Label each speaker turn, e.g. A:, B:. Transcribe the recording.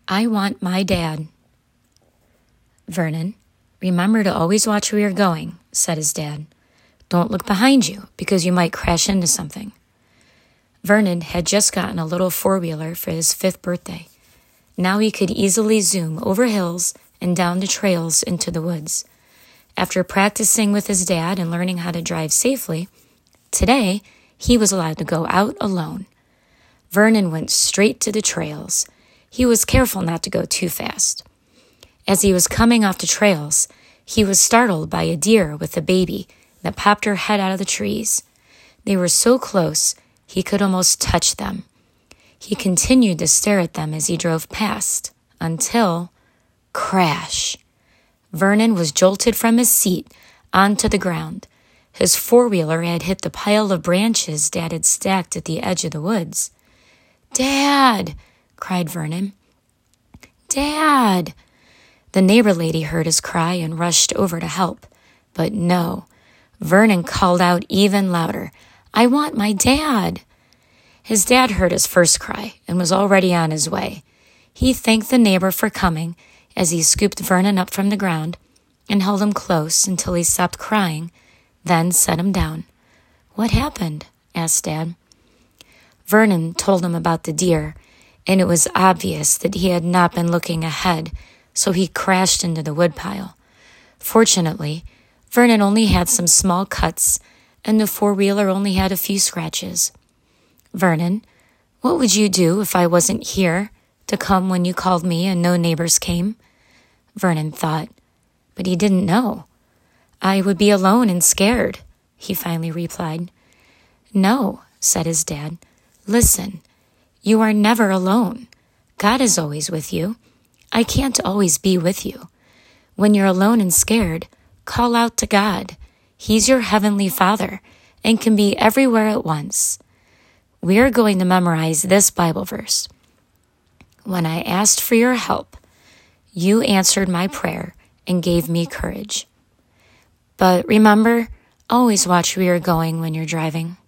A: I want my dad. Vernon, remember to always watch where you're going, said his dad. Don't look behind you, because you might crash into something. Vernon had just gotten a little four-wheeler for his 5th birthday. Now he could easily zoom over hills and down the trails into the woods. After practicing with his dad and learning how to drive safely, today he was allowed to go out alone. Vernon went straight to the trails. He was careful not to go too fast. As he was coming off the trails, he was startled by a deer with a baby that popped her head out of the trees. They were so close, he could almost touch them. He continued to stare at them as he drove past, until, crash! Vernon was jolted from his seat onto the ground. His four-wheeler had hit the pile of branches Dad had stacked at the edge of the woods. "Dad!" cried Vernon. "Dad!" The neighbor lady heard his cry and rushed over to help. But no, Vernon called out even louder, "I want my dad!" His dad heard his first cry and was already on his way. He thanked the neighbor for coming as he scooped Vernon up from the ground and held him close until he stopped crying, then set him down. "What happened?" asked Dad. Vernon told him about the deer, and it was obvious that he had not been looking ahead, so he crashed into the woodpile. Fortunately, Vernon only had some small cuts, and the four-wheeler only had a few scratches. "Vernon, what would you do if I wasn't here to come when you called me and no neighbors came?" Vernon thought, but he didn't know. "I would be alone and scared," he finally replied. "No," said his dad. "Listen, you are never alone. God is always with you. I can't always be with you. When you're alone and scared, call out to God. He's your heavenly Father and can be everywhere at once." We are going to memorize this Bible verse. "When I asked for your help, you answered my prayer and gave me courage." But remember, always watch where you're going when you're driving.